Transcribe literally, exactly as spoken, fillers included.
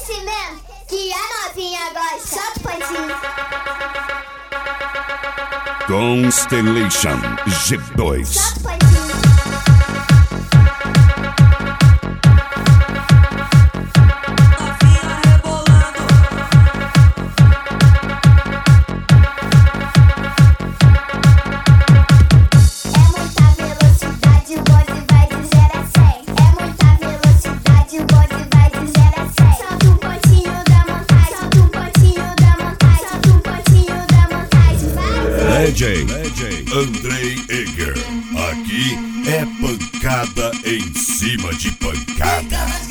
assim mesmo que a novinha gosta. Só do pontinho. Constellation G dois. Só do pontinho. D J Andrei Eger. Aqui é pancada em cima de pancada.